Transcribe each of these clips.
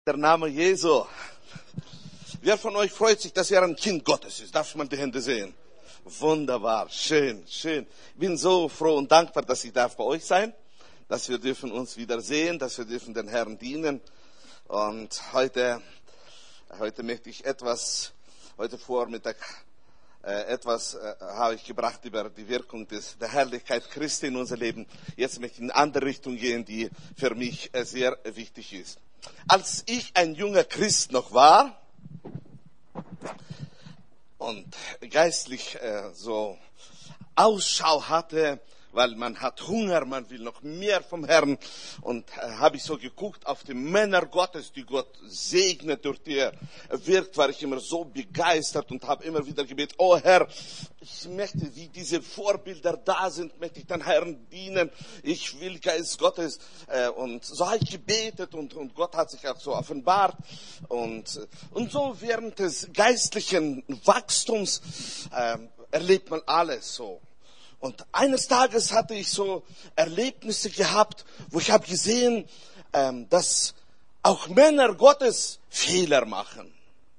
Der Name Jesu. Wer von euch freut sich, dass er ein Kind Gottes ist? Darf ich mal die Hände sehen? Wunderbar, schön, schön. Ich bin so froh und dankbar, dass ich darf bei euch sein, dass wir dürfen uns wieder sehen, dass wir dürfen den Herrn dienen. Und heute möchte ich heute Vormittag habe ich gebracht über die Wirkung der Herrlichkeit Christi in unser Leben. Jetzt möchte ich in eine andere Richtung gehen, die für mich sehr wichtig ist. Als ich ein junger Christ noch war und geistlich so Ausschau hatte, weil man hat Hunger, man will noch mehr vom Herrn, und habe ich so geguckt auf die Männer Gottes, die Gott segnet, durch die er wirkt, war ich immer so begeistert und habe immer wieder gebetet: Oh Herr, ich möchte, wie diese Vorbilder da sind, möchte ich den Herrn dienen, ich will Geist Gottes. Und so habe ich gebetet und Gott hat sich auch so offenbart. Und so während des geistlichen Wachstums erlebt man alles so. Und eines Tages hatte ich so Erlebnisse gehabt, wo ich habe gesehen, dass auch Männer Gottes Fehler machen.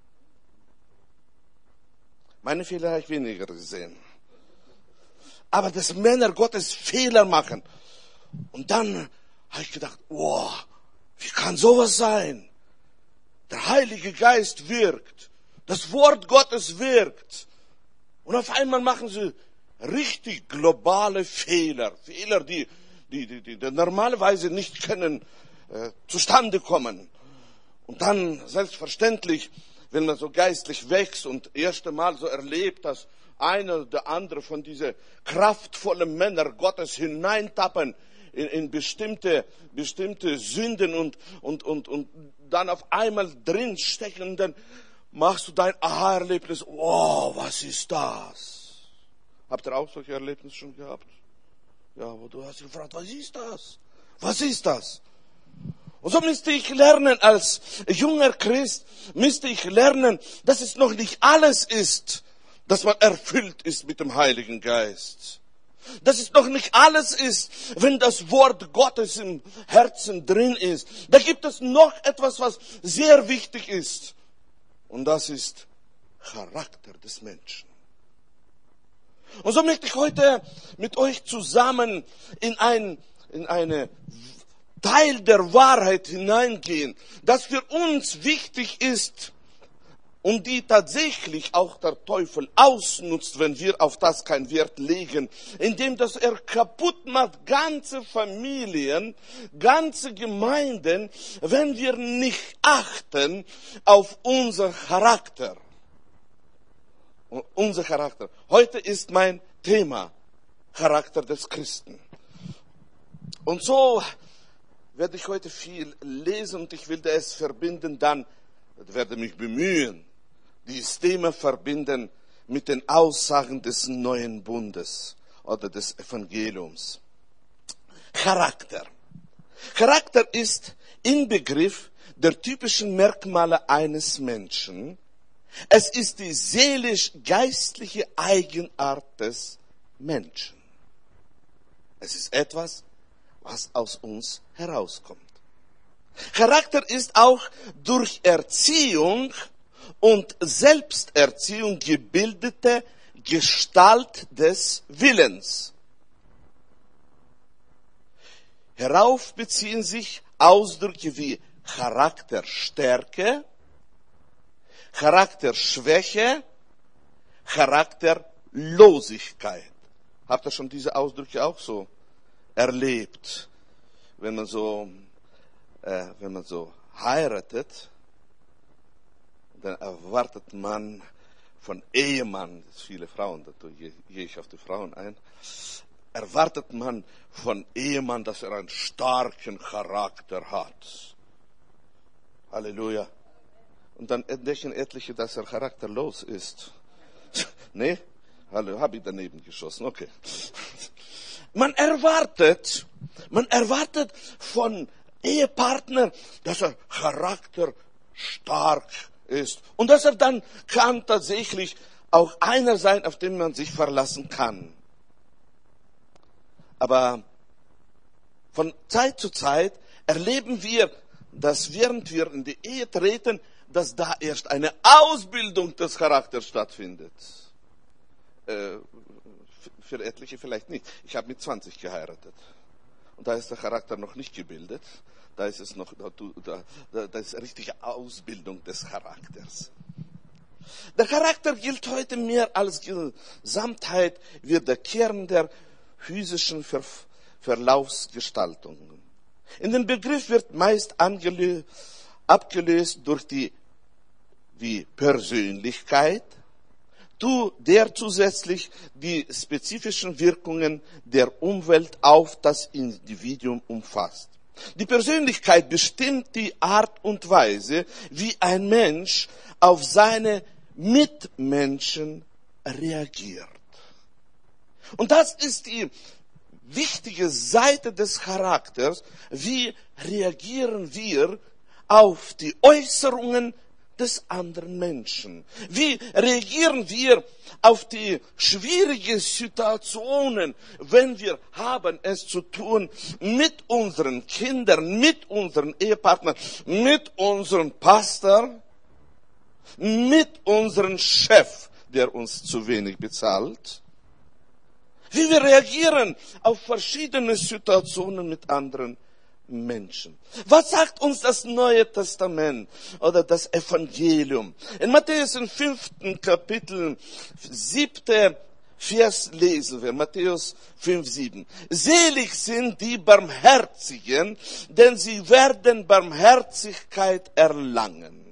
Meine Fehler habe ich weniger gesehen. Aber dass Männer Gottes Fehler machen. Und dann habe ich gedacht, wow, wie kann sowas sein? Der Heilige Geist wirkt. Das Wort Gottes wirkt. Und auf einmal machen sie richtig globale Fehler, die normalerweise nicht können zustande kommen. Und dann selbstverständlich, wenn man so geistlich wächst und erste Mal so erlebt, dass einer oder andere von diese kraftvollen Männer Gottes hineintappen in bestimmte Sünden und dann auf einmal drinstecken, und dann machst du dein Aha-Erlebnis. Wow, was ist das? Habt ihr auch solche Erlebnisse schon gehabt? Ja, aber du hast gefragt, was ist das? Was ist das? Und so müsste ich lernen, als junger Christ, dass es noch nicht alles ist, dass man erfüllt ist mit dem Heiligen Geist. Dass es noch nicht alles ist, wenn das Wort Gottes im Herzen drin ist. Da gibt es noch etwas, was sehr wichtig ist. Und das ist Charakter des Menschen. Und so möchte ich heute mit euch zusammen in eine Teil der Wahrheit hineingehen, das für uns wichtig ist und die tatsächlich auch der Teufel ausnutzt, wenn wir auf das keinen Wert legen, indem dass er kaputt macht ganze Familien, ganze Gemeinden, wenn wir nicht achten auf unser Charakter. Unser Charakter. Heute ist mein Thema Charakter des Christen. Und so werde ich heute viel lesen und ich will es verbinden, werde mich bemühen, dieses Thema verbinden mit den Aussagen des neuen Bundes oder des Evangeliums. Charakter. Charakter ist Inbegriff der typischen Merkmale eines Menschen. Es ist die seelisch-geistliche Eigenart des Menschen. Es ist etwas, was aus uns herauskommt. Charakter ist auch durch Erziehung und Selbsterziehung gebildete Gestalt des Willens. Hierauf beziehen sich Ausdrücke wie Charakterstärke, Charakterschwäche, Charakterlosigkeit. Habt ihr schon diese Ausdrücke auch so erlebt? Wenn man so heiratet, dann erwartet man von Ehemann, das viele Frauen, da gehe ich auf die Frauen ein, erwartet man von Ehemann, dass er einen starken Charakter hat. Halleluja. Und dann entdecken etliche, dass er charakterlos ist. Nee? Hallo, habe ich daneben geschossen, okay. Man erwartet von Ehepartner, dass er charakterstark ist. Und dass er dann kann tatsächlich auch einer sein, auf den man sich verlassen kann. Aber von Zeit zu Zeit erleben wir, dass während wir in die Ehe treten, dass da erst eine Ausbildung des Charakters stattfindet. Für etliche vielleicht nicht. Ich habe mit 20 geheiratet. Und da ist der Charakter noch nicht gebildet. Da ist es noch, da ist richtige Ausbildung des Charakters. Der Charakter gilt heute mehr als Gesamtheit wie der Kern der physischen Verlaufsgestaltung. In den Begriff wird meist abgelöst durch die Persönlichkeit, der zusätzlich die spezifischen Wirkungen der Umwelt auf das Individuum umfasst. Die Persönlichkeit bestimmt die Art und Weise, wie ein Mensch auf seine Mitmenschen reagiert. Und das ist die wichtige Seite des Charakters. Wie reagieren wir auf die Äußerungen des anderen Menschen? Wie reagieren wir auf die schwierigen Situationen, wenn wir haben es zu tun mit unseren Kindern, mit unseren Ehepartnern, mit unserem Pastor, mit unserem Chef, der uns zu wenig bezahlt? Wie wir reagieren auf verschiedene Situationen mit anderen Menschen. Was sagt uns das Neue Testament oder das Evangelium? In Matthäus im 5. Kapitel, 7. Vers lesen wir, Matthäus 5, 7. Selig sind die Barmherzigen, denn sie werden Barmherzigkeit erlangen.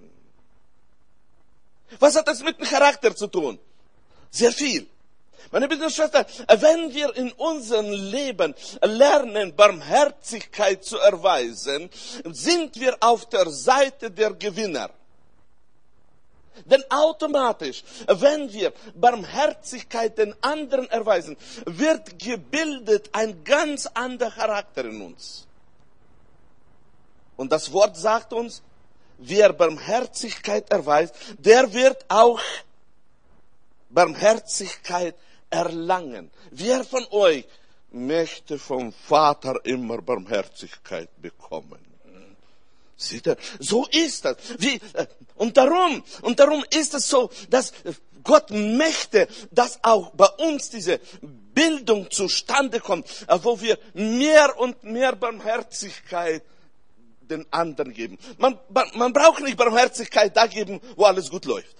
Was hat das mit dem Charakter zu tun? Sehr viel. Meine Brüder und Schwestern, wenn wir in unserem Leben lernen, Barmherzigkeit zu erweisen, sind wir auf der Seite der Gewinner. Denn automatisch, wenn wir Barmherzigkeit den anderen erweisen, wird gebildet ein ganz anderer Charakter in uns. Und das Wort sagt uns, wer Barmherzigkeit erweist, der wird auch Barmherzigkeit erlangen. Wer von euch möchte vom Vater immer Barmherzigkeit bekommen? Seht ihr? So ist das. Und darum ist es so, dass Gott möchte, dass auch bei uns diese Bildung zustande kommt, wo wir mehr und mehr Barmherzigkeit den anderen geben. Man braucht nicht Barmherzigkeit da geben, wo alles gut läuft.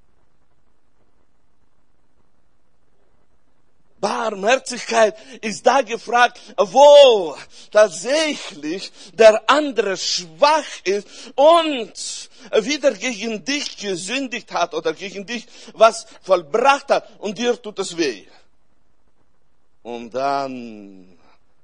Barmherzigkeit ist da gefragt, wo tatsächlich der andere schwach ist und wieder gegen dich gesündigt hat oder gegen dich was vollbracht hat und dir tut es weh. Und dann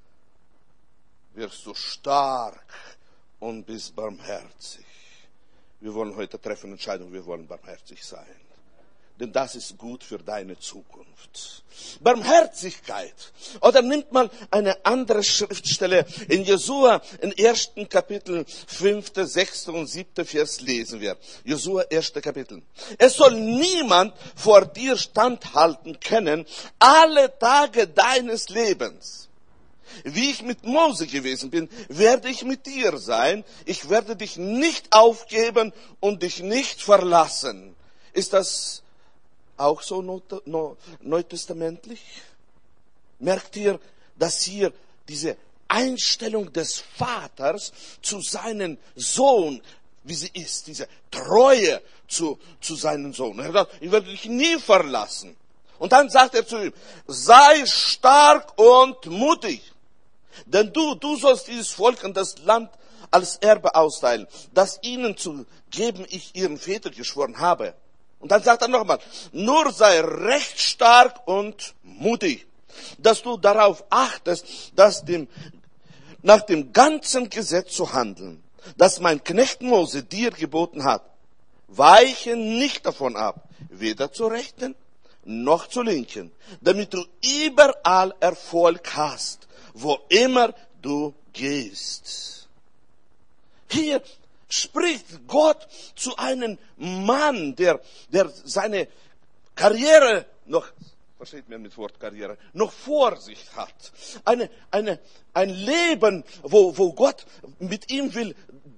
wirst du stark und bist barmherzig. Wir wollen heute treffen Entscheidungen, wir wollen barmherzig sein. Denn das ist gut für deine Zukunft. Barmherzigkeit. Oder nimmt mal eine andere Schriftstelle. In Josua, im 1. Kapitel, 5., 6. und 7. Vers lesen wir. Josua, 1. Kapitel. Es soll niemand vor dir standhalten können, alle Tage deines Lebens. Wie ich mit Mose gewesen bin, werde ich mit dir sein. Ich werde dich nicht aufgeben und dich nicht verlassen. Ist das auch so neutestamentlich? Merkt ihr, dass hier diese Einstellung des Vaters zu seinem Sohn, wie sie ist, diese Treue zu seinem Sohn. Er sagt, ich werde dich nie verlassen. Und dann sagt er zu ihm, sei stark und mutig, denn du sollst dieses Volk und das Land als Erbe austeilen, das ihnen zu geben ich ihren Vätern geschworen habe. Und dann sagt er nochmal, nur sei recht stark und mutig, dass du darauf achtest, nach dem ganzen Gesetz zu handeln, das mein Knecht Mose dir geboten hat. Weiche nicht davon ab, weder zur Rechten noch zur Linken, damit du überall Erfolg hast, wo immer du gehst. Hier spricht Gott zu einem Mann, der seine Karriere noch, versteht mir mit Wort Karriere, noch vor sich hat. Ein Leben, wo Gott mit ihm will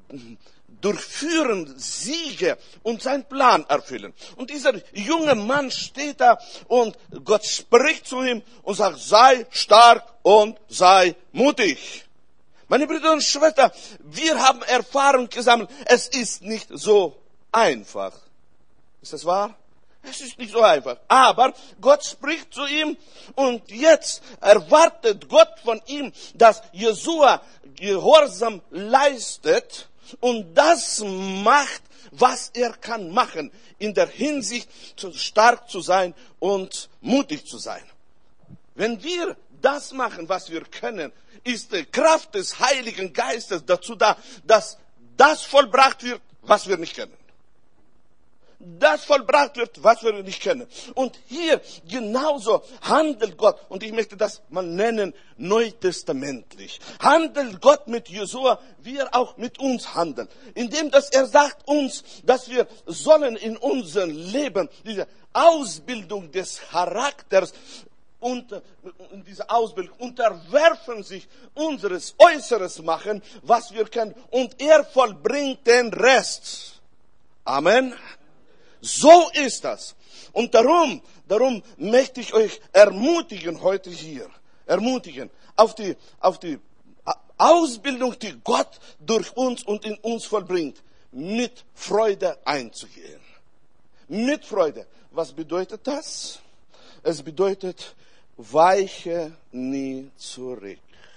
durchführen, Siege und seinen Plan erfüllen. Und dieser junge Mann steht da und Gott spricht zu ihm und sagt, sei stark und sei mutig. Meine Brüder und Schwestern, wir haben Erfahrung gesammelt. Es ist nicht so einfach. Ist das wahr? Es ist nicht so einfach. Aber Gott spricht zu ihm und jetzt erwartet Gott von ihm, dass Josua Gehorsam leistet und das macht, was er kann machen, in der Hinsicht, stark zu sein und mutig zu sein. Wenn wir das machen, was wir können, ist die Kraft des Heiligen Geistes dazu da, dass das vollbracht wird, was wir nicht können. Das vollbracht wird, was wir nicht können. Und hier genauso handelt Gott, und ich möchte das mal nennen, neutestamentlich. Handelt Gott mit Josua, wie er auch mit uns handelt. Indem, dass er sagt uns, dass wir sollen in unserem Leben diese Ausbildung des Charakters und in dieser Ausbildung unterwerfen sich unseres Äußeres machen, was wir können, und er vollbringt den Rest. Amen. So ist das. Und darum möchte ich euch ermutigen heute hier, auf die Ausbildung, die Gott durch uns und in uns vollbringt, mit Freude einzugehen. Mit Freude. Was bedeutet das? Es bedeutet, weiche nie zurück.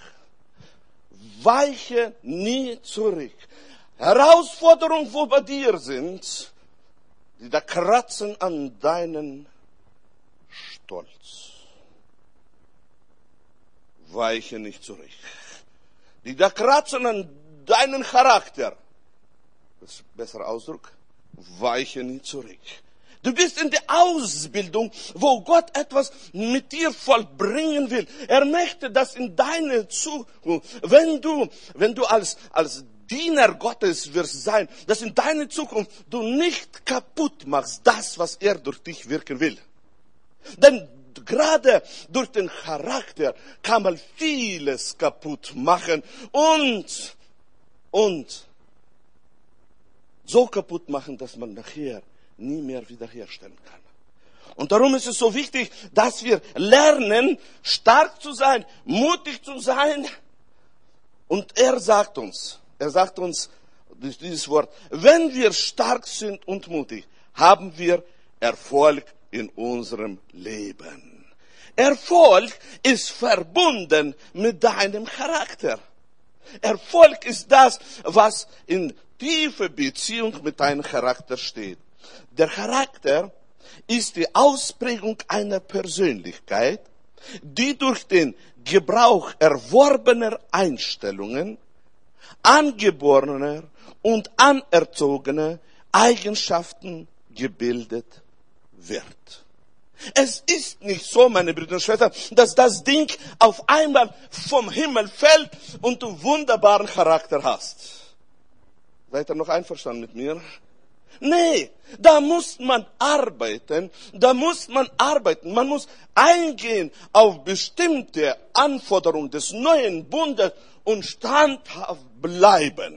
Weiche nie zurück. Herausforderungen, wo bei dir sind, die da kratzen an deinen Stolz. Weiche nicht zurück. Die da kratzen an deinen Charakter. Das ist ein besserer Ausdruck. Weiche nicht zurück. Du bist in der Ausbildung, wo Gott etwas mit dir vollbringen will. Er möchte, dass in deine Zukunft, wenn du als Diener Gottes wirst sein, dass in deiner Zukunft du nicht kaputt machst, das, was er durch dich wirken will. Denn gerade durch den Charakter kann man vieles kaputt machen und so kaputt machen, dass man nachher nie mehr wiederherstellen kann. Und darum ist es so wichtig, dass wir lernen, stark zu sein, mutig zu sein. Und er sagt uns durch dieses Wort, wenn wir stark sind und mutig, haben wir Erfolg in unserem Leben. Erfolg ist verbunden mit deinem Charakter. Erfolg ist das, was in tiefer Beziehung mit deinem Charakter steht. Der Charakter ist die Ausprägung einer Persönlichkeit, die durch den Gebrauch erworbener Einstellungen, angeborener und anerzogener Eigenschaften gebildet wird. Es ist nicht so, meine Brüder und Schwestern, dass das Ding auf einmal vom Himmel fällt und du wunderbaren Charakter hast. Seid ihr noch einverstanden mit mir? Nee, da muss man arbeiten, Man muss eingehen auf bestimmte Anforderungen des neuen Bundes und standhaft bleiben.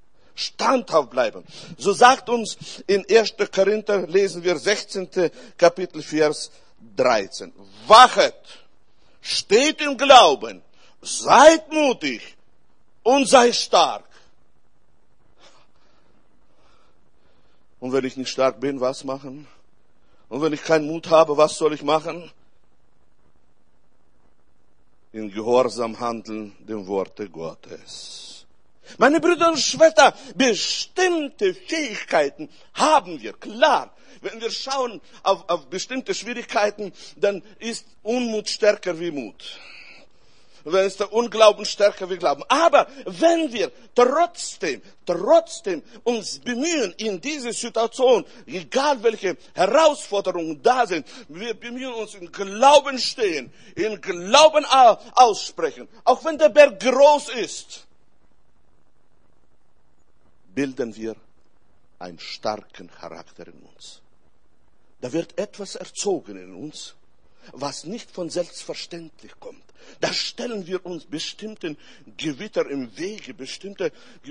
So sagt uns in 1. Korinther, lesen wir 16. Kapitel, Vers 13. Wachet, steht im Glauben, seid mutig und seid stark. Und wenn ich nicht stark bin, was machen? Und wenn ich keinen Mut habe, was soll ich machen? In Gehorsam handeln dem Worte Gottes. Meine Brüder und Schwestern, bestimmte Fähigkeiten haben wir, klar. Wenn wir schauen auf bestimmte Schwierigkeiten, dann ist Unmut stärker wie Mut. Wenn es der Unglauben stärker wie Glauben. Aber wenn wir trotzdem uns bemühen in dieser Situation, egal welche Herausforderungen da sind, wir bemühen uns in Glauben stehen, in Glauben aussprechen, auch wenn der Berg groß ist, bilden wir einen starken Charakter in uns. Da wird etwas erzogen in uns was nicht von selbstverständlich kommt. Da stellen wir uns bestimmten Gewitter im Wege, bestimmte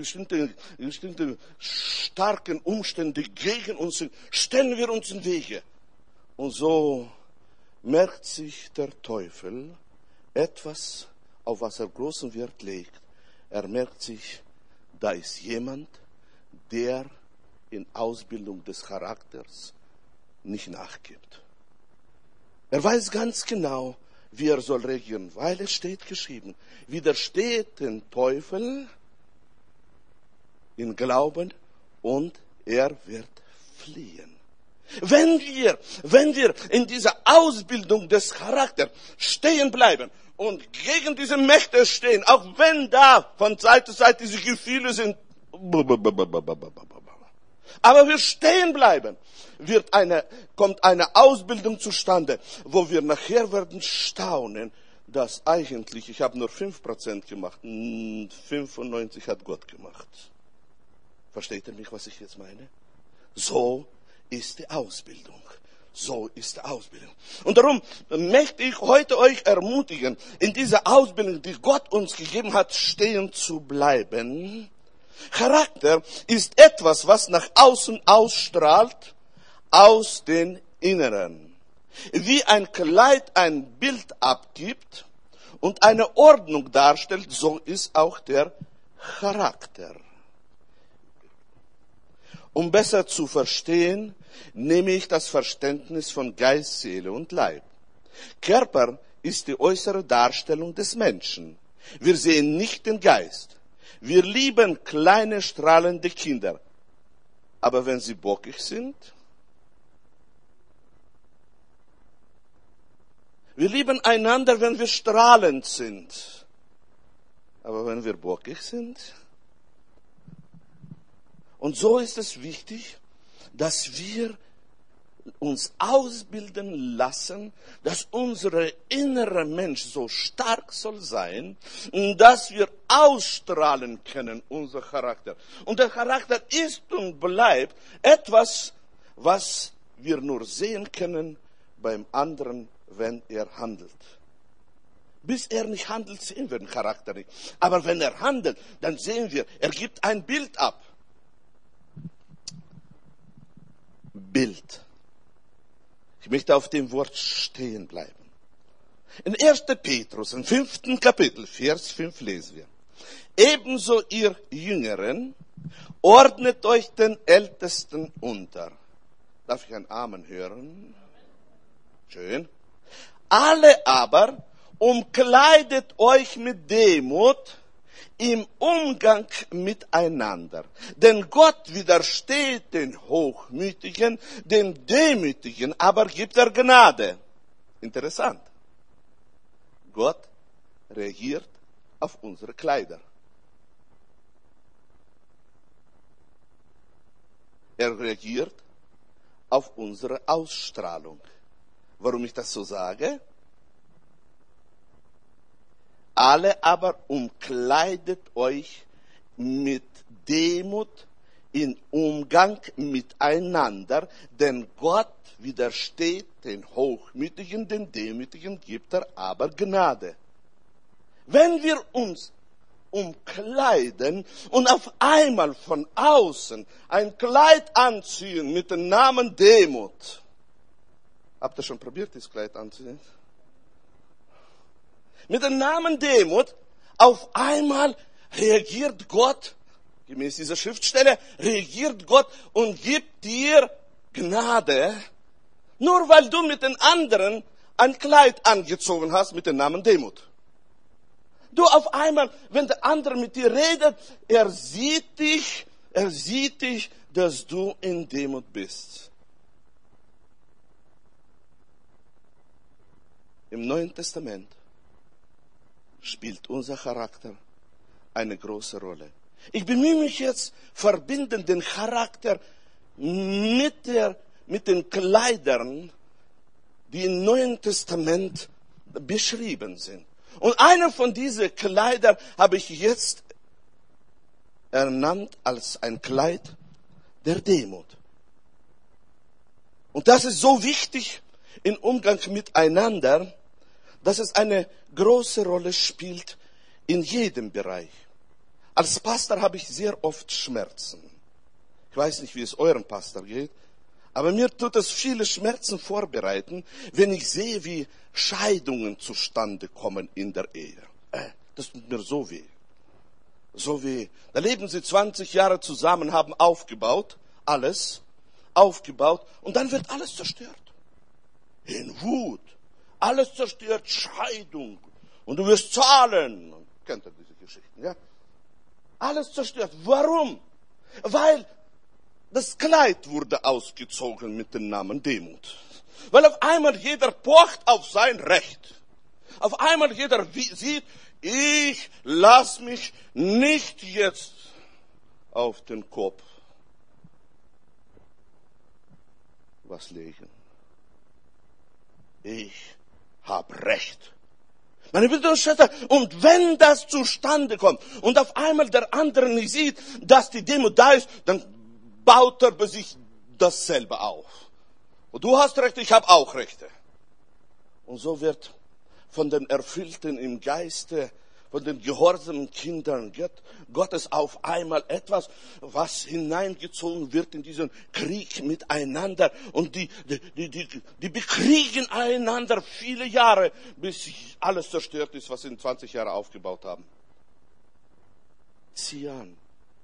starken Umstände gegen uns, stellen wir uns im Wege. Und so merkt sich der Teufel etwas, auf was er großen Wert legt. Er merkt sich, da ist jemand, der in Ausbildung des Charakters nicht nachgibt. Er weiß ganz genau, wie er soll reagieren, weil es steht geschrieben, widersteht den Teufel in Glauben und er wird fliehen. Wenn wir in dieser Ausbildung des Charakters stehen bleiben und gegen diese Mächte stehen, auch wenn da von Zeit zu Zeit diese Gefühle sind, aber wir stehen bleiben, kommt eine Ausbildung zustande, wo wir nachher werden staunen, dass eigentlich, ich habe nur 5% gemacht, 95 hat Gott gemacht. Versteht ihr mich, was ich jetzt meine? So ist die Ausbildung. So ist die Ausbildung. Und darum möchte ich heute euch ermutigen, in dieser Ausbildung, die Gott uns gegeben hat, stehen zu bleiben. Charakter ist etwas, was nach außen ausstrahlt, aus den Inneren. Wie ein Kleid ein Bild abgibt und eine Ordnung darstellt, so ist auch der Charakter. Um besser zu verstehen, nehme ich das Verständnis von Geist, Seele und Leib. Körper ist die äußere Darstellung des Menschen. Wir sehen nicht den Geist. Wir lieben kleine, strahlende Kinder. Aber wenn sie bockig sind, wir lieben einander, wenn wir strahlend sind. Aber wenn wir bockig sind, und so ist es wichtig, dass wir uns ausbilden lassen, dass unser innerer Mensch so stark soll sein, dass wir ausstrahlen können, unser Charakter. Und der Charakter ist und bleibt etwas, was wir nur sehen können beim anderen, wenn er handelt. Bis er nicht handelt, sehen wir den Charakter nicht. Aber wenn er handelt, dann sehen wir, er gibt ein Bild ab. Bild. Ich möchte auf dem Wort stehen bleiben. In 1. Petrus, im 5. Kapitel, Vers 5 lesen wir. Ebenso ihr Jüngeren, ordnet euch den Ältesten unter. Darf ich ein Amen hören? Schön. Alle aber umkleidet euch mit Demut im Umgang miteinander. Denn Gott widersteht den Hochmütigen, den Demütigen, aber gibt er Gnade. Interessant. Gott reagiert auf unsere Kleider. Er reagiert auf unsere Ausstrahlung. Warum ich das so sage? Alle aber umkleidet euch mit Demut in Umgang miteinander, denn Gott widersteht den Hochmütigen, den Demütigen gibt er aber Gnade. Wenn wir uns umkleiden und auf einmal von außen ein Kleid anziehen mit dem Namen Demut. Habt ihr schon probiert, das Kleid anzuziehen? Mit dem Namen Demut, auf einmal reagiert Gott, gemäß dieser Schriftstelle, reagiert Gott und gibt dir Gnade, nur weil du mit den anderen ein Kleid angezogen hast mit dem Namen Demut. Du auf einmal, wenn der andere mit dir redet, er sieht dich, dass du in Demut bist. Im Neuen Testament spielt unser Charakter eine große Rolle. Ich bemühe mich jetzt, verbinden den Charakter mit den Kleidern, die im Neuen Testament beschrieben sind. Und einer von diesen Kleidern habe ich jetzt ernannt als ein Kleid der Demut. Und das ist so wichtig, im Umgang miteinander, dass es eine große Rolle spielt in jedem Bereich. Als Pastor habe ich sehr oft Schmerzen. Ich weiß nicht, wie es eurem Pastor geht, aber mir tut es viele Schmerzen vorbereiten, wenn ich sehe, wie Scheidungen zustande kommen in der Ehe. Das tut mir so weh. So weh. Da leben sie 20 Jahre zusammen, haben aufgebaut, alles aufgebaut, und dann wird alles zerstört. In Wut. Alles zerstört, Scheidung. Und du wirst zahlen. Kennt ihr diese Geschichten, ja? Alles zerstört. Warum? Weil das Kleid wurde ausgezogen mit dem Namen Demut. Weil auf einmal jeder pocht auf sein Recht. Auf einmal jeder sieht, ich lass mich nicht jetzt auf den Kopf was legen. Ich habe Recht. Meine Brüder und Schwestern, und wenn das zustande kommt und auf einmal der andere nicht sieht, dass die Demut da ist, dann baut er bei sich dasselbe auf. Und du hast Rechte, ich habe auch Rechte. Und so wird von den Erfüllten im Geiste, von den gehorsamen Kindern Gottes auf einmal etwas, was hineingezogen wird in diesen Krieg miteinander. Und die bekriegen einander viele Jahre, bis alles zerstört ist, was sie in 20 Jahren aufgebaut haben. Zieh an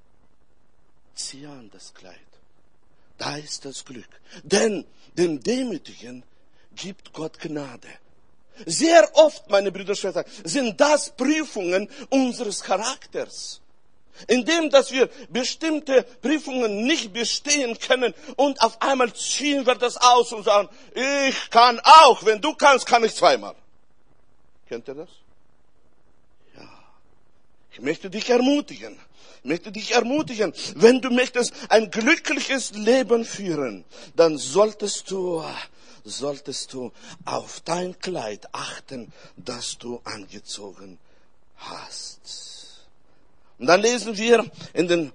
das Kleid. Da ist das Glück. Denn dem Demütigen gibt Gott Gnade. Sehr oft, meine Brüder und Schwestern, sind das Prüfungen unseres Charakters. Indem, dass wir bestimmte Prüfungen nicht bestehen können und auf einmal ziehen wir das aus und sagen, ich kann auch, wenn du kannst, kann ich zweimal. Kennt ihr das? Ja. Ich möchte dich ermutigen, wenn du möchtest ein glückliches Leben führen, dann solltest du auf dein Kleid achten, das du angezogen hast. Und dann lesen wir in den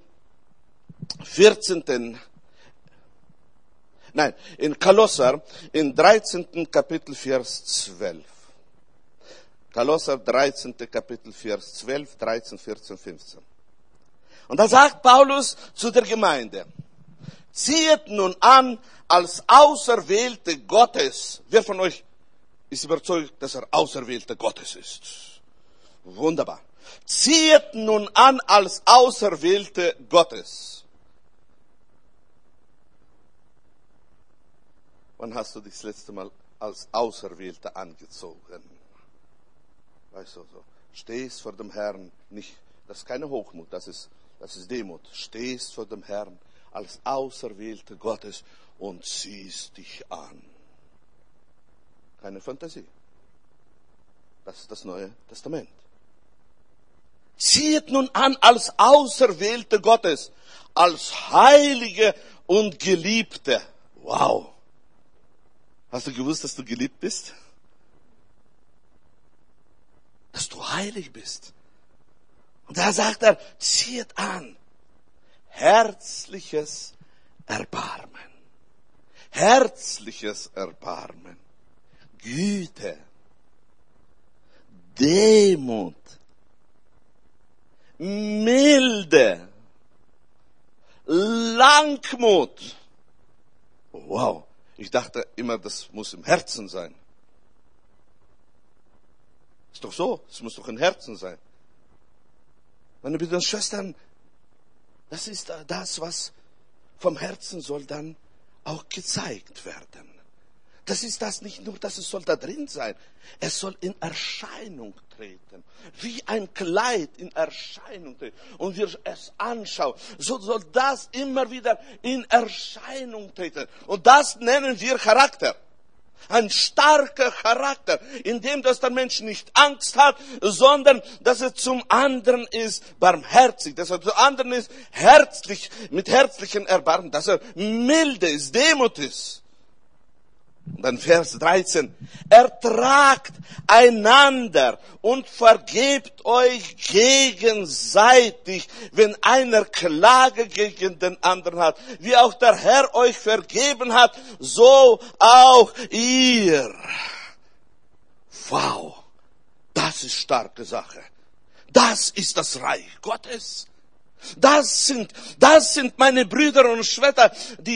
in Kolosser, in 13. Kapitel, Vers 12. Kolosser, 13. Kapitel, Vers 12, 13, 14, 15. Und da sagt Paulus zu der Gemeinde, zieht nun an als Auserwählte Gottes. Wer von euch ist überzeugt, dass er Auserwählter Gottes ist? Wunderbar. Zieht nun an als Auserwählte Gottes. Wann hast du dich das letzte Mal als Auserwählter angezogen? Weißt du, so. Stehst vor dem Herrn, nicht, das ist keine Hochmut, das ist Demut. Stehst vor dem Herrn als Auserwählte Gottes und ziehst dich an. Keine Fantasie. Das ist das Neue Testament. Zieht nun an als Auserwählte Gottes, als Heilige und Geliebte. Wow. Hast du gewusst, dass du geliebt bist? Dass du heilig bist. Und da sagt er, zieht an herzliches Erbarmen. Herzliches Erbarmen. Güte. Demut. Milde. Langmut. Wow. Ich dachte immer, das muss im Herzen sein. Ist doch so. Es muss doch im Herzen sein. Meine Brüder und Schwestern, das ist das, was vom Herzen soll dann auch gezeigt werden. Das ist das nicht nur, dass es soll da drin sein. Es soll in Erscheinung treten. Wie ein Kleid in Erscheinung treten. Und wir es anschauen. So soll das immer wieder in Erscheinung treten. Und das nennen wir Charakter. Ein starker Charakter, in dem dass der Mensch nicht Angst hat, sondern dass er zum anderen ist barmherzig, dass er zum anderen ist herzlich, mit herzlichem Erbarmen, dass er milde ist, Demut ist. Und dann Vers 13. Ertragt einander und vergebt euch gegenseitig, wenn einer Klage gegen den anderen hat. Wie auch der Herr euch vergeben hat, so auch ihr. Wow, das ist starke Sache. Das ist das Reich Gottes. Das sind meine Brüder und Schwestern,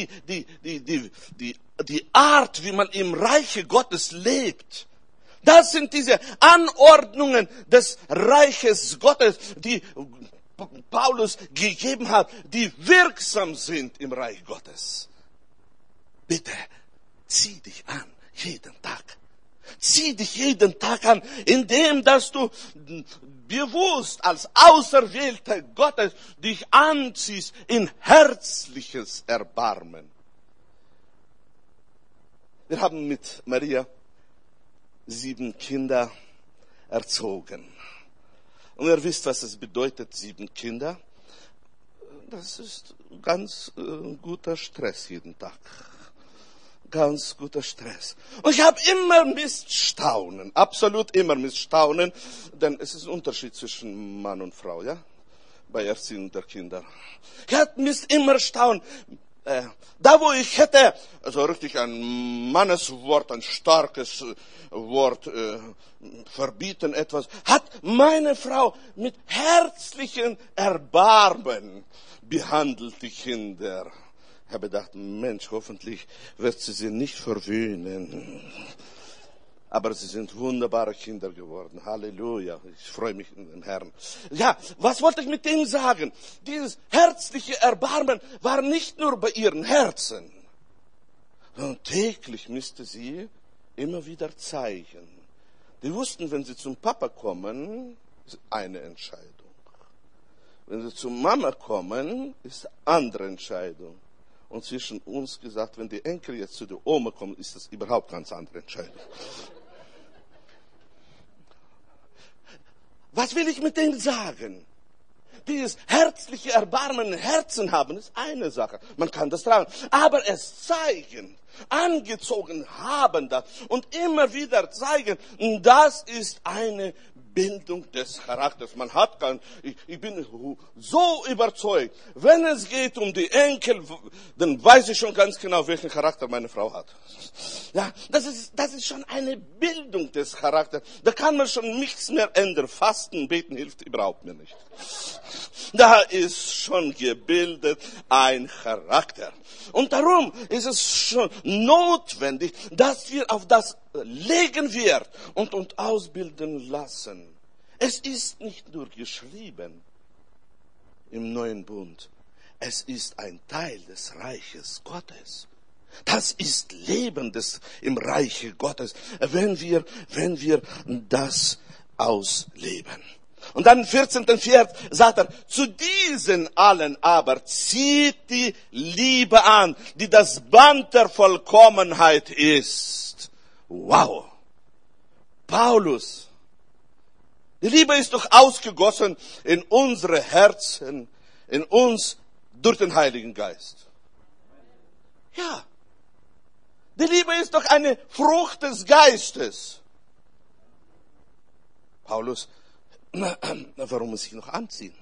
die Art, wie man im Reiche Gottes lebt. Das sind diese Anordnungen des Reiches Gottes, die Paulus gegeben hat, die wirksam sind im Reich Gottes. Bitte, zieh dich an, jeden Tag. Zieh dich jeden Tag an, indem dass du bewusst als Auserwählter Gottes dich anziehst in herzliches Erbarmen. Wir haben mit Maria 7 Kinder erzogen. Und ihr wisst, was es bedeutet, 7 Kinder. Das ist ganz guter Stress jeden Tag. Ganz guter Stress. Und ich habe immer Missstaunen, absolut immer Missstaunen, denn es ist ein Unterschied zwischen Mann und Frau, ja, bei Erziehung der Kinder. Ich habe immer Staunen. Da wo ich hätte, also richtig ein Manneswort, ein starkes Wort, verbieten etwas, hat meine Frau mit herzlichem Erbarmen behandelt die Kinder. Ich habe gedacht, Mensch, hoffentlich wird sie nicht verwöhnen. Aber sie sind wunderbare Kinder geworden. Halleluja. Ich freue mich in den Herrn. Ja, was wollte ich mit dem sagen? Dieses herzliche Erbarmen war nicht nur bei ihren Herzen, sondern täglich müsste sie immer wieder zeigen. Die wussten, wenn sie zum Papa kommen, ist eine Entscheidung. Wenn sie zur Mama kommen, ist eine andere Entscheidung. Und zwischen uns gesagt, wenn die Enkel jetzt zu der Oma kommen, ist das überhaupt ganz andere Entscheidung. Was will ich mit dem sagen? Dieses herzliche Erbarmen im Herzen haben, ist eine Sache. Man kann das tragen. Aber es zeigen, angezogen haben das und immer wieder zeigen, das ist eine Bildung des Charakters. Man hat ich bin so überzeugt, wenn es geht um die Enkel, dann weiß ich schon ganz genau, welchen Charakter meine Frau hat. Ja, das ist schon eine Bildung des Charakters. Da kann man schon nichts mehr ändern. Fasten, beten hilft überhaupt mir nicht. Da ist schon gebildet ein Charakter. Und darum ist es schon notwendig, dass wir auf das legen wird und ausbilden lassen. Es ist nicht nur geschrieben im Neuen Bund. Es ist ein Teil des Reiches Gottes. Das ist Leben im Reiche Gottes, wenn wir das ausleben. Und dann im 14. Vers sagt er, zu diesen allen aber zieht die Liebe an, die das Band der Vollkommenheit ist. Wow! Paulus, die Liebe ist doch ausgegossen in unsere Herzen, in uns durch den Heiligen Geist. Ja. Die Liebe ist doch eine Frucht des Geistes. Paulus, warum muss ich noch anziehen?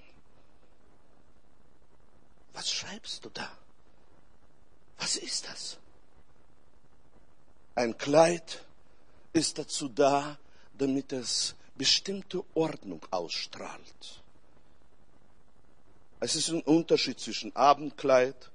Was schreibst du da? Was ist das? Ein Kleid ist dazu da, damit es bestimmte Ordnung ausstrahlt. Es ist ein Unterschied zwischen Abendkleid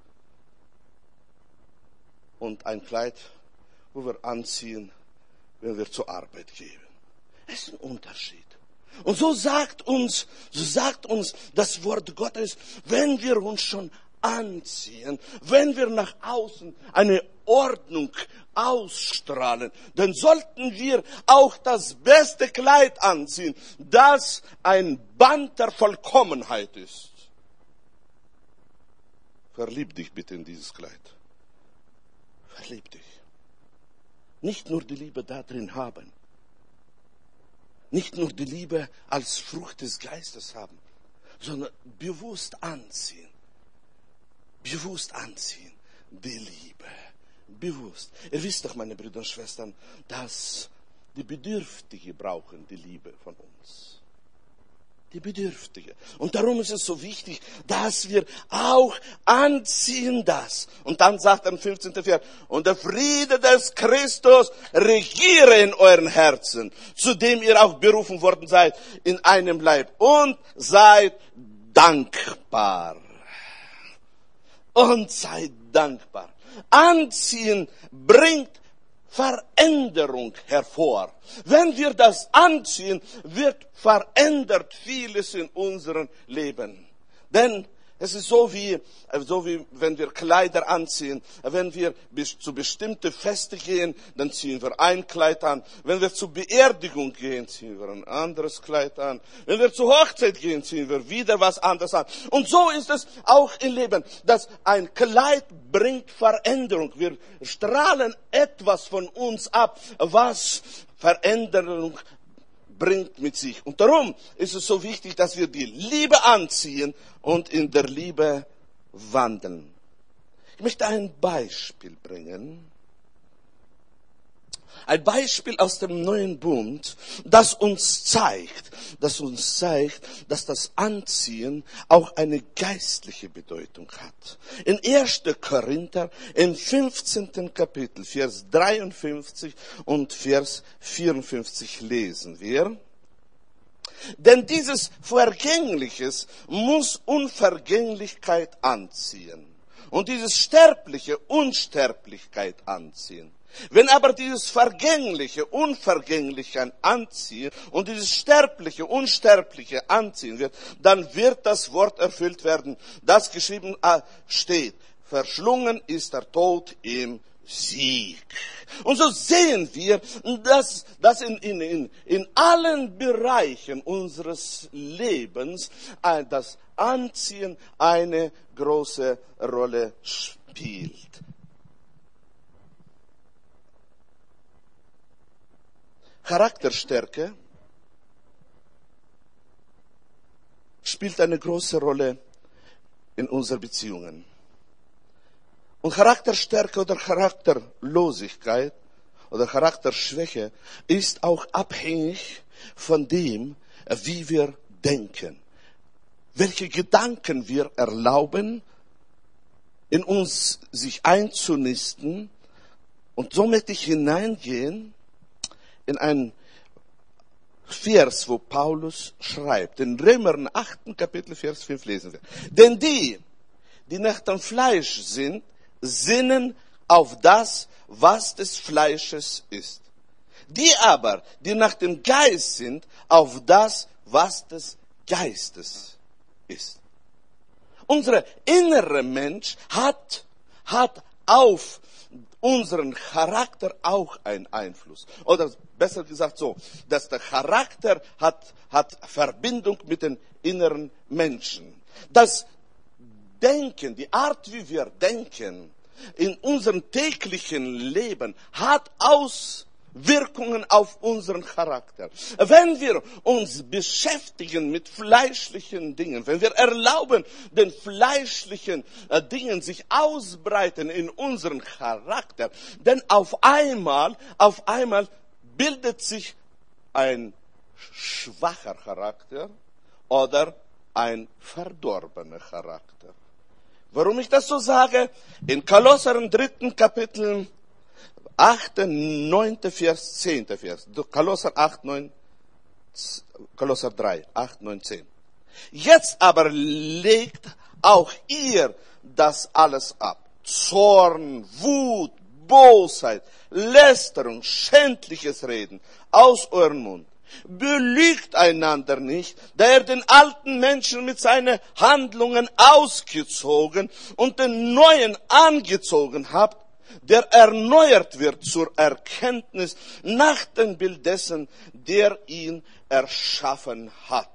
und ein Kleid, wo wir anziehen, wenn wir zur Arbeit gehen. Es ist ein Unterschied. Und so sagt uns das Wort Gottes, wenn wir uns schon anziehen, wenn wir nach außen eine Ordnung ausstrahlen, dann sollten wir auch das beste Kleid anziehen, das ein Band der Vollkommenheit ist. Verlieb dich bitte in dieses Kleid. Verlieb dich. Nicht nur die Liebe da drin haben. Nicht nur die Liebe als Frucht des Geistes haben, sondern bewusst anziehen. Bewusst anziehen. Die Liebe. bewusst. Ihr wisst doch, meine Brüder und Schwestern, dass die Bedürftigen brauchen die Liebe von uns. Die Bedürftigen. Und darum ist es so wichtig, dass wir auch anziehen das. Und dann sagt er im 15. Vers, und der Friede des Christus regiere in euren Herzen, zu dem ihr auch berufen worden seid, in einem Leib. Und seid dankbar. Und seid dankbar. Anziehen bringt Veränderung hervor. Wenn wir das anziehen, wird verändert vieles in unserem Leben. Denn es ist so wie wenn wir Kleider anziehen. Wenn wir zu bestimmten Feste gehen, dann ziehen wir ein Kleid an. Wenn wir zur Beerdigung gehen, ziehen wir ein anderes Kleid an. Wenn wir zur Hochzeit gehen, ziehen wir wieder was anderes an. Und so ist es auch im Leben, dass ein Kleid bringt Veränderung. Wir strahlen etwas von uns ab, was Veränderung bringt mit sich. Und darum ist es so wichtig, dass wir die Liebe anziehen und in der Liebe wandeln. Ich möchte ein Beispiel bringen. Ein Beispiel aus dem Neuen Bund, das uns zeigt, dass das Anziehen auch eine geistliche Bedeutung hat. In 1. Korinther, im 15. Kapitel, Vers 53 und Vers 54 lesen wir: Denn dieses Vergängliches muss Unvergänglichkeit anziehen und dieses Sterbliche Unsterblichkeit anziehen. Wenn aber dieses Vergängliche Unvergängliche anziehen und dieses Sterbliche Unsterbliche anziehen wird, dann wird das Wort erfüllt werden, das geschrieben steht: Verschlungen ist der Tod im Sieg. Und so sehen wir, dass in allen Bereichen unseres Lebens das Anziehen eine große Rolle spielt. Charakterstärke spielt eine große Rolle in unseren Beziehungen. Und Charakterstärke oder Charakterlosigkeit oder Charakterschwäche ist auch abhängig von dem, wie wir denken. Welche Gedanken wir erlauben, in uns sich einzunisten. Und so möchte ich hineingehen in ein Vers, wo Paulus schreibt. In Römer 8. Kapitel, Vers 5 lesen wir. Denn die nach dem Fleisch sind, sinnen auf das, was des Fleisches ist. Die aber, die nach dem Geist sind, auf das, was des Geistes ist. Unser innerer Mensch hat auf unseren Charakter auch einen Einfluss. Oder besser gesagt so, dass der Charakter hat Verbindung mit den inneren Menschen. Das Denken, die Art, wie wir denken, in unserem täglichen Leben hat Auswirkungen auf unseren Charakter. Wenn wir uns beschäftigen mit fleischlichen Dingen, wenn wir erlauben, den fleischlichen Dingen sich ausbreiten in unseren Charakter, denn auf einmal bildet sich ein schwacher Charakter oder ein verdorbener Charakter. Warum ich das so sage? In Kolosser 3. Kapitel 8., 9. Vers, 10. Vers. Kolosser 3, 8, 9, 10. Jetzt aber legt auch ihr das alles ab. Zorn, Wut, Bosheit, Lästerung, schändliches Reden aus eurem Mund. Belügt einander nicht, da ihr den alten Menschen mit seinen Handlungen ausgezogen und den neuen angezogen habt, der erneuert wird zur Erkenntnis nach dem Bild dessen, der ihn erschaffen hat.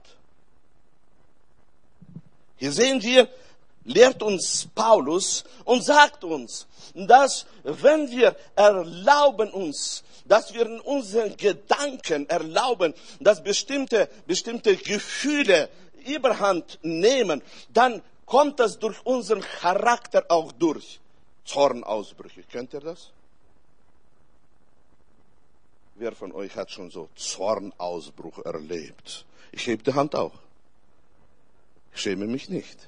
Hier sehen wir, lehrt uns Paulus und sagt uns, dass wenn wir erlauben uns, dass wir in unseren Gedanken erlauben, dass bestimmte Gefühle Überhand nehmen, dann kommt das durch unseren Charakter auch durch. Zornausbrüche, kennt ihr das? Wer von euch hat schon so Zornausbruch erlebt? Ich hebe die Hand auf. Ich schäme mich nicht.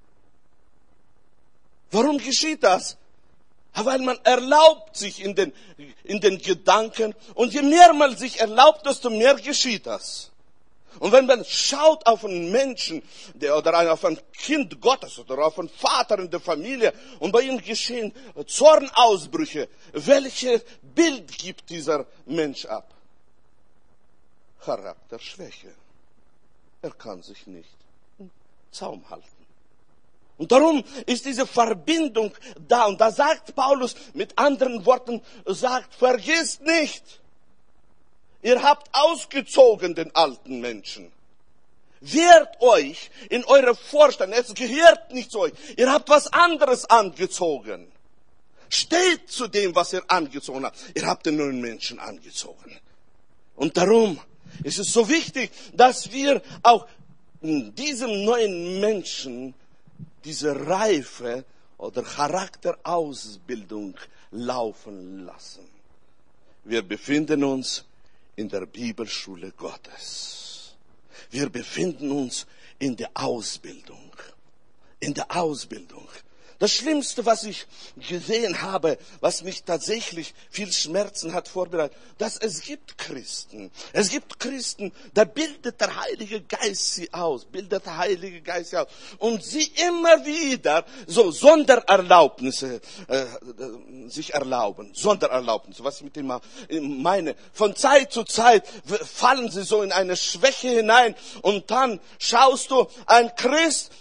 Warum geschieht das? Weil man erlaubt sich in den Gedanken, und je mehr man sich erlaubt, desto mehr geschieht das. Und wenn man schaut auf einen Menschen, oder auf ein Kind Gottes, oder auf einen Vater in der Familie, und bei ihm geschehen Zornausbrüche, welches Bild gibt dieser Mensch ab? Charakterschwäche. Er kann sich nicht im Zaum halten. Und darum ist diese Verbindung da. Und da sagt Paulus mit anderen Worten, vergisst nicht, ihr habt ausgezogen den alten Menschen. Wehrt euch in eure Vorstellung, es gehört nicht zu euch. Ihr habt was anderes angezogen. Steht zu dem, was ihr angezogen habt. Ihr habt den neuen Menschen angezogen. Und darum ist es so wichtig, dass wir auch in diesem neuen Menschen diese Reife oder Charakterausbildung laufen lassen. Wir befinden uns in der Bibelschule Gottes. Wir befinden uns in der Ausbildung. In der Ausbildung. Das Schlimmste, was ich gesehen habe, was mich tatsächlich viel Schmerzen hat vorbereitet, dass es gibt Christen, da bildet der Heilige Geist sie aus, und sie immer wieder so Sondererlaubnisse sich erlauben, was ich mit dem meine. Von Zeit zu Zeit fallen sie so in eine Schwäche hinein, und dann schaust du, ein Christ.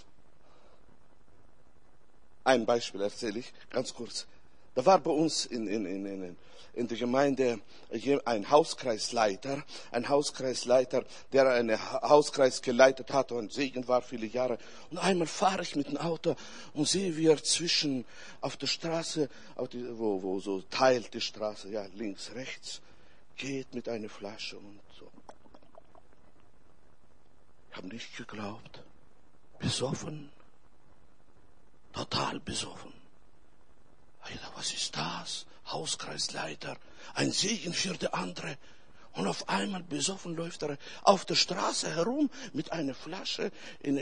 Ein Beispiel erzähle ich, ganz kurz. Da war bei uns in der Gemeinde ein Hauskreisleiter, der einen Hauskreis geleitet hat und ein Segen war viele Jahre. Und einmal fahre ich mit dem Auto und sehe, wie er auf der Straße, wo so teilt die Straße, ja, links, rechts, geht mit einer Flasche und so. Ich habe nicht geglaubt. Besoffen. Total besoffen. Alter, was ist das? Hauskreisleiter, ein Segen für die andere. Und auf einmal besoffen läuft er auf der Straße herum mit einer Flasche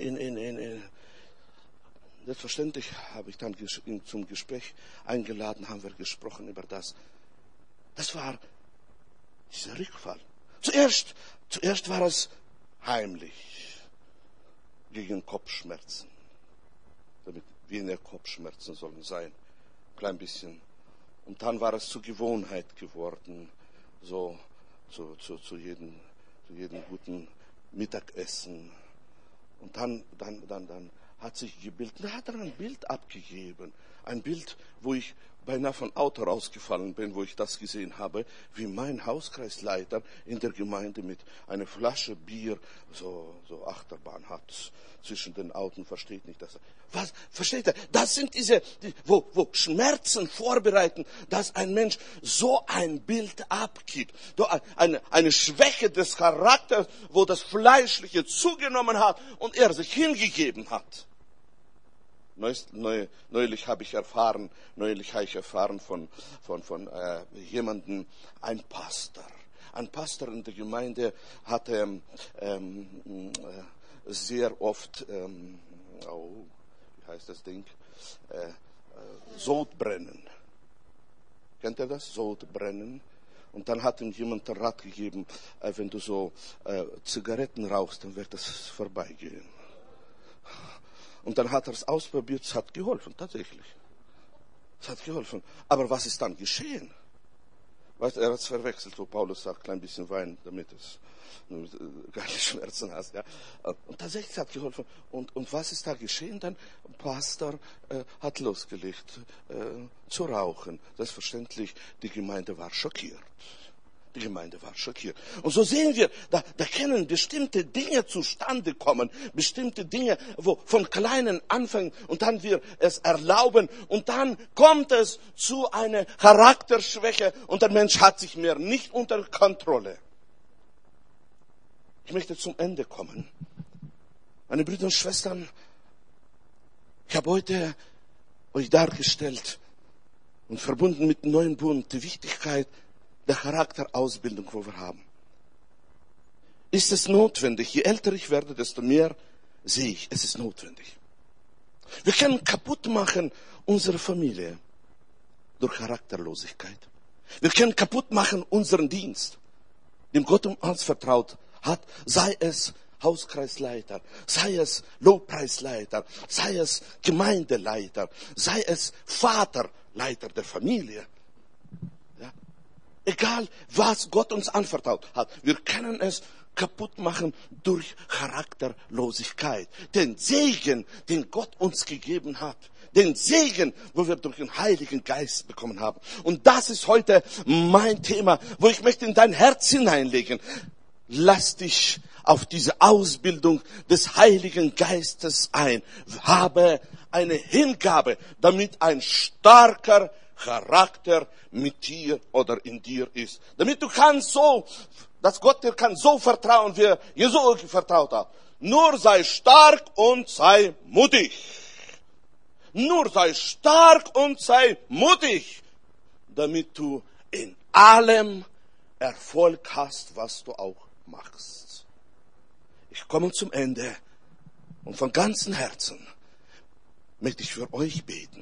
Selbstverständlich habe ich dann ihn zum Gespräch eingeladen, haben wir gesprochen über das. Das war dieser Rückfall. Zuerst war es heimlich gegen Kopfschmerzen. Damit weniger Kopfschmerzen sollen sein. Klein bisschen. Und dann war es zur Gewohnheit geworden, so zu jedem guten Mittagessen. Und dann hat sich gebildet, da hat er ein Bild abgegeben. Ein Bild, wo ich beinahe von Auto rausgefallen bin, wo ich das gesehen habe, wie mein Hauskreisleiter in der Gemeinde mit einer Flasche Bier so Achterbahn hat. Zwischen den Autos, versteht nicht das. Was? Versteht er? Das sind wo Schmerzen vorbereiten, dass ein Mensch so ein Bild abgibt. Eine Schwäche des Charakters, wo das Fleischliche zugenommen hat und er sich hingegeben hat. Neulich habe ich erfahren von jemandem, ein Pastor in der Gemeinde hatte sehr oft, wie heißt das Ding, Sodbrennen. Kennt ihr das? Sodbrennen. Und dann hat ihm jemand den Rat gegeben, wenn du so Zigaretten rauchst, dann wird das vorbeigehen. Und dann hat er es ausprobiert, es hat geholfen, tatsächlich. Es hat geholfen. Aber was ist dann geschehen? Weißt du, er hat es verwechselt, wo Paulus sagt, klein bisschen Wein, damit keine Schmerzen hast. Ja. Und tatsächlich hat es geholfen. Und was ist da geschehen? Dann Pastor hat losgelegt zu rauchen. Selbstverständlich, die Gemeinde war schockiert. Und so sehen wir, da können bestimmte Dinge zustande kommen, bestimmte Dinge, wo von kleinen anfangen und dann wir es erlauben und dann kommt es zu einer Charakterschwäche und der Mensch hat sich mehr nicht unter Kontrolle. Ich möchte zum Ende kommen. Meine Brüder und Schwestern, ich habe heute euch dargestellt und verbunden mit dem neuen Bund die Wichtigkeit der Charakterausbildung, wo wir haben, ist es notwendig. Je älter ich werde, desto mehr sehe ich, es ist notwendig. Wir können kaputt machen unsere Familie durch Charakterlosigkeit. Wir können kaputt machen unseren Dienst, dem Gott uns vertraut hat, sei es Hauskreisleiter, sei es Lobpreisleiter, sei es Gemeindeleiter, sei es Vaterleiter der Familie. Ja? Egal, was Gott uns anvertraut hat, wir können es kaputt machen durch Charakterlosigkeit. Den Segen, den Gott uns gegeben hat. Den Segen, wo wir durch den Heiligen Geist bekommen haben. Und das ist heute mein Thema, wo ich möchte in dein Herz hineinlegen. Lass dich auf diese Ausbildung des Heiligen Geistes ein. Habe eine Hingabe, damit ein starker Charakter mit dir oder in dir ist. Damit du kannst dass Gott dir kann so vertrauen, wie er Jesus vertraut hat. Nur sei stark und sei mutig. Nur sei stark und sei mutig, damit du in allem Erfolg hast, was du auch machst. Ich komme zum Ende und von ganzem Herzen möchte ich für euch beten.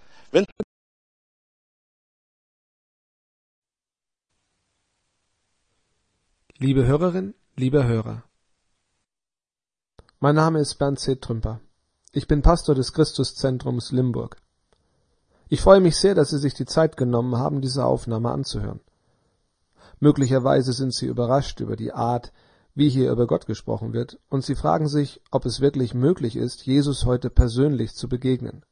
Liebe Hörerin, lieber Hörer, mein Name ist Bernd C. Trümper. Ich bin Pastor des Christuszentrums Limburg. Ich freue mich sehr, dass Sie sich die Zeit genommen haben, diese Aufnahme anzuhören. Möglicherweise sind Sie überrascht über die Art, wie hier über Gott gesprochen wird, und Sie fragen sich, ob es wirklich möglich ist, Jesus heute persönlich zu begegnen.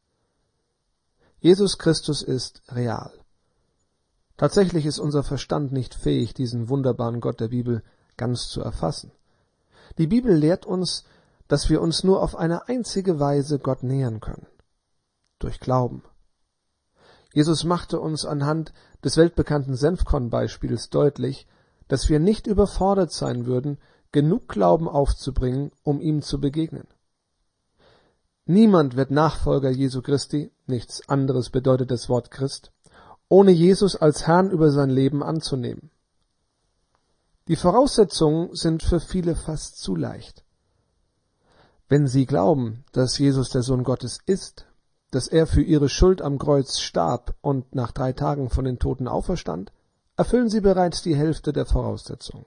Jesus Christus ist real. Tatsächlich ist unser Verstand nicht fähig, diesen wunderbaren Gott der Bibel ganz zu erfassen. Die Bibel lehrt uns, dass wir uns nur auf eine einzige Weise Gott nähern können: durch Glauben. Jesus machte uns anhand des weltbekannten Senfkorn-Beispiels deutlich, dass wir nicht überfordert sein würden, genug Glauben aufzubringen, um ihm zu begegnen. Niemand wird Nachfolger Jesu Christi, nichts anderes bedeutet das Wort Christ, ohne Jesus als Herrn über sein Leben anzunehmen. Die Voraussetzungen sind für viele fast zu leicht. Wenn sie glauben, dass Jesus der Sohn Gottes ist, dass er für ihre Schuld am Kreuz starb und nach 3 Tagen von den Toten auferstand, erfüllen sie bereits die Hälfte der Voraussetzungen.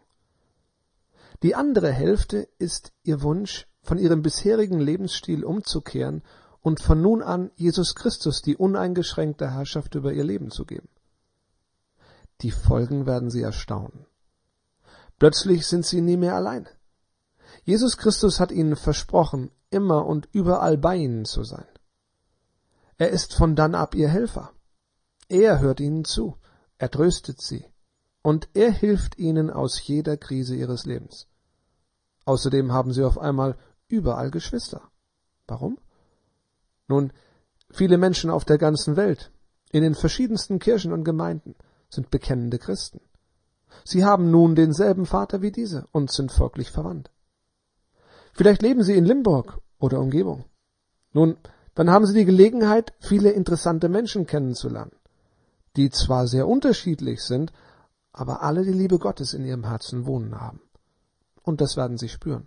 Die andere Hälfte ist ihr Wunsch, von ihrem bisherigen Lebensstil umzukehren und von nun an Jesus Christus die uneingeschränkte Herrschaft über ihr Leben zu geben. Die Folgen werden sie erstaunen. Plötzlich sind sie nie mehr allein. Jesus Christus hat ihnen versprochen, immer und überall bei ihnen zu sein. Er ist von dann ab ihr Helfer. Er hört ihnen zu, er tröstet sie und er hilft ihnen aus jeder Krise ihres Lebens. Außerdem haben sie auf einmal überall Geschwister. Warum? Nun, viele Menschen auf der ganzen Welt, in den verschiedensten Kirchen und Gemeinden, sind bekennende Christen. Sie haben nun denselben Vater wie diese und sind folglich verwandt. Vielleicht leben sie in Limburg oder Umgebung. Nun, dann haben sie die Gelegenheit, viele interessante Menschen kennenzulernen, die zwar sehr unterschiedlich sind, aber alle die Liebe Gottes in ihrem Herzen wohnen haben. Und das werden sie spüren.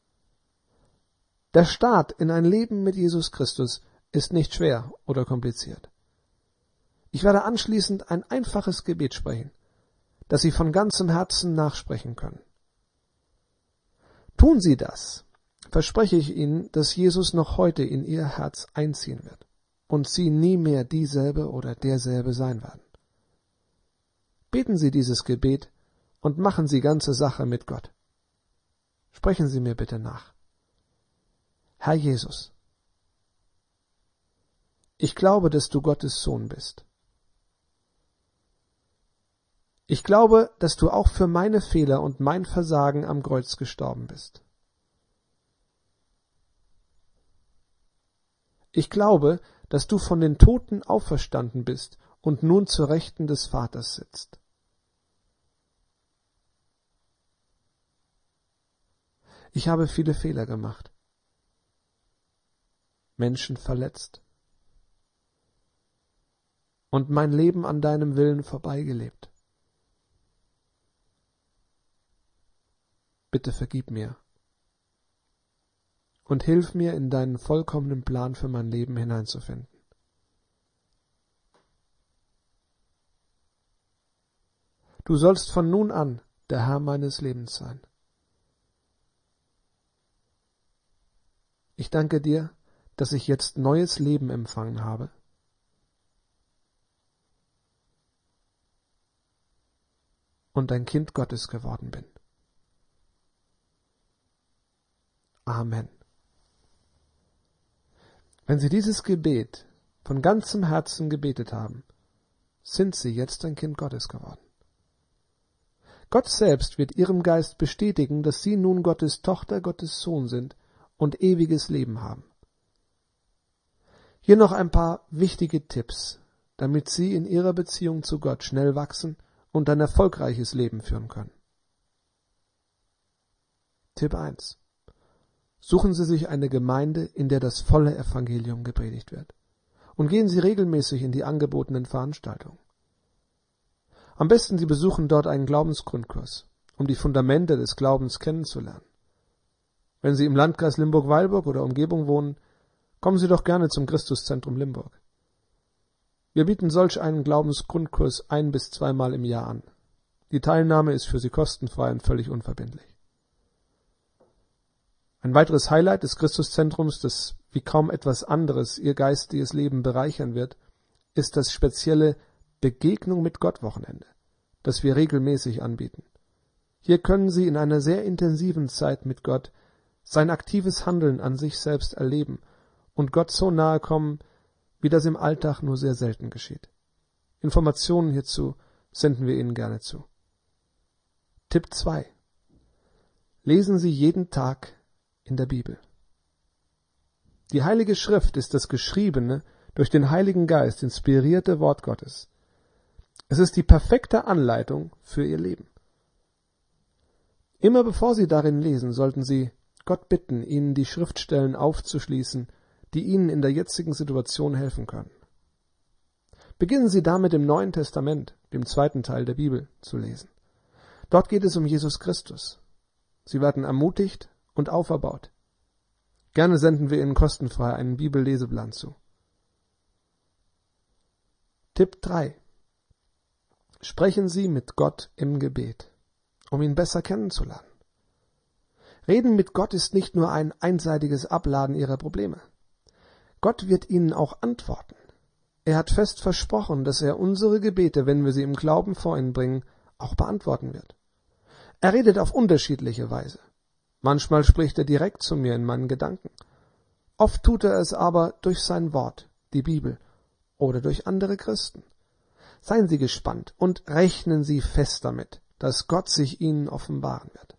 Der Start in ein Leben mit Jesus Christus ist nicht schwer oder kompliziert. Ich werde anschließend ein einfaches Gebet sprechen, das Sie von ganzem Herzen nachsprechen können. Tun Sie das, verspreche ich Ihnen, dass Jesus noch heute in Ihr Herz einziehen wird und Sie nie mehr dieselbe oder derselbe sein werden. Beten Sie dieses Gebet und machen Sie ganze Sache mit Gott. Sprechen Sie mir bitte nach. Herr Jesus, ich glaube, dass du Gottes Sohn bist. Ich glaube, dass du auch für meine Fehler und mein Versagen am Kreuz gestorben bist. Ich glaube, dass du von den Toten auferstanden bist und nun zur Rechten des Vaters sitzt. Ich habe viele Fehler gemacht, Menschen verletzt und mein Leben an deinem Willen vorbeigelebt. bitte vergib mir und hilf mir, in deinen vollkommenen Plan für mein Leben hineinzufinden. Du sollst von nun an der Herr meines Lebens sein. Ich danke dir, dass ich jetzt neues Leben empfangen habe. Und ein Kind Gottes geworden bin. Amen. Wenn Sie dieses Gebet von ganzem Herzen gebetet haben, sind Sie jetzt ein Kind Gottes geworden. Gott selbst wird Ihrem Geist bestätigen, dass Sie nun Gottes Tochter, Gottes Sohn sind und ewiges Leben haben. Hier noch ein paar wichtige Tipps, damit Sie in Ihrer Beziehung zu Gott schnell wachsen und ein erfolgreiches Leben führen können. Tipp 1. Suchen Sie sich eine Gemeinde, in der das volle Evangelium gepredigt wird. Und gehen Sie regelmäßig in die angebotenen Veranstaltungen. Am besten Sie besuchen dort einen Glaubensgrundkurs, um die Fundamente des Glaubens kennenzulernen. Wenn Sie im Landkreis Limburg-Weilburg oder Umgebung wohnen, kommen Sie doch gerne zum Christuszentrum Limburg. Wir bieten solch einen Glaubensgrundkurs 1- bis 2-mal im Jahr an. Die Teilnahme ist für Sie kostenfrei und völlig unverbindlich. Ein weiteres Highlight des Christuszentrums, das wie kaum etwas anderes Ihr geistiges Leben bereichern wird, ist das spezielle Begegnung mit Gott Wochenende, das wir regelmäßig anbieten. Hier können Sie in einer sehr intensiven Zeit mit Gott sein aktives Handeln an sich selbst erleben und Gott so nahe kommen, wie das im Alltag nur sehr selten geschieht. Informationen hierzu senden wir Ihnen gerne zu. Tipp 2. Lesen Sie jeden Tag in der Bibel. Die Heilige Schrift ist das geschriebene, durch den Heiligen Geist inspirierte Wort Gottes. Es ist die perfekte Anleitung für Ihr Leben. Immer bevor Sie darin lesen, sollten Sie Gott bitten, Ihnen die Schriftstellen aufzuschließen, die Ihnen in der jetzigen Situation helfen können. Beginnen Sie damit im Neuen Testament, dem 2. Teil der Bibel, zu lesen. Dort geht es um Jesus Christus. Sie werden ermutigt und auferbaut. Gerne senden wir Ihnen kostenfrei einen Bibelleseplan zu. Tipp 3. Sprechen Sie mit Gott im Gebet, um ihn besser kennenzulernen. Reden mit Gott ist nicht nur ein einseitiges Abladen Ihrer Probleme. Gott wird Ihnen auch antworten. Er hat fest versprochen, dass er unsere Gebete, wenn wir sie im Glauben vor ihn bringen, auch beantworten wird. Er redet auf unterschiedliche Weise. Manchmal spricht er direkt zu mir in meinen Gedanken. Oft tut er es aber durch sein Wort, die Bibel, oder durch andere Christen. Seien Sie gespannt und rechnen Sie fest damit, dass Gott sich Ihnen offenbaren wird.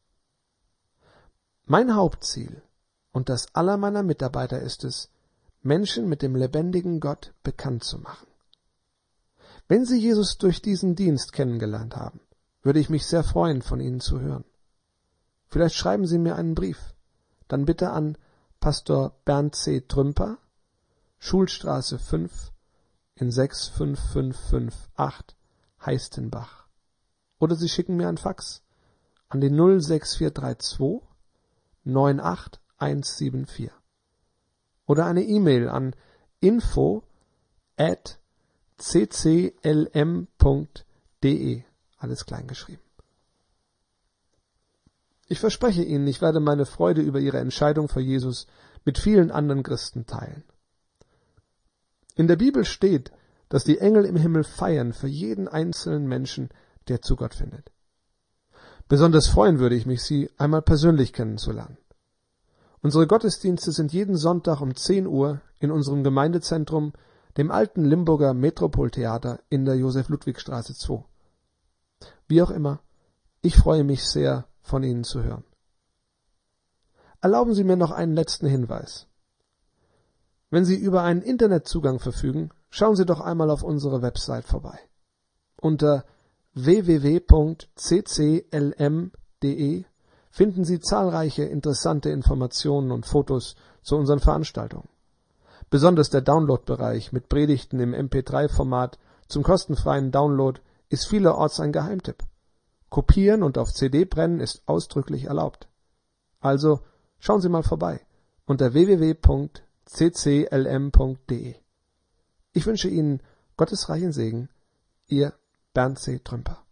Mein Hauptziel und das aller meiner Mitarbeiter ist es, Menschen mit dem lebendigen Gott bekannt zu machen. Wenn Sie Jesus durch diesen Dienst kennengelernt haben, würde ich mich sehr freuen, von Ihnen zu hören. Vielleicht schreiben Sie mir einen Brief, dann bitte an Pastor Bernd C. Trümper, Schulstraße 5 in 65558 Heistenbach. Oder Sie schicken mir ein Fax an die 06432 98174. Oder eine E-Mail an info@cclm.de, alles klein geschrieben. Ich verspreche Ihnen, ich werde meine Freude über Ihre Entscheidung für Jesus mit vielen anderen Christen teilen. In der Bibel steht, dass die Engel im Himmel feiern für jeden einzelnen Menschen, der zu Gott findet. Besonders freuen würde ich mich, Sie einmal persönlich kennenzulernen. Unsere Gottesdienste sind jeden Sonntag um 10 Uhr in unserem Gemeindezentrum, dem alten Limburger Metropoltheater in der Josef-Ludwig-Straße 2. Wie auch immer, ich freue mich sehr, von Ihnen zu hören. Erlauben Sie mir noch einen letzten Hinweis. Wenn Sie über einen Internetzugang verfügen, schauen Sie doch einmal auf unsere Website vorbei. Unter www.cclm.de finden Sie zahlreiche interessante Informationen und Fotos zu unseren Veranstaltungen. Besonders der Download-Bereich mit Predigten im MP3-Format zum kostenfreien Download ist vielerorts ein Geheimtipp. Kopieren und auf CD brennen ist ausdrücklich erlaubt. Also schauen Sie mal vorbei unter www.cclm.de. Ich wünsche Ihnen gottesreichen Segen. Ihr Bernd C. Trümper.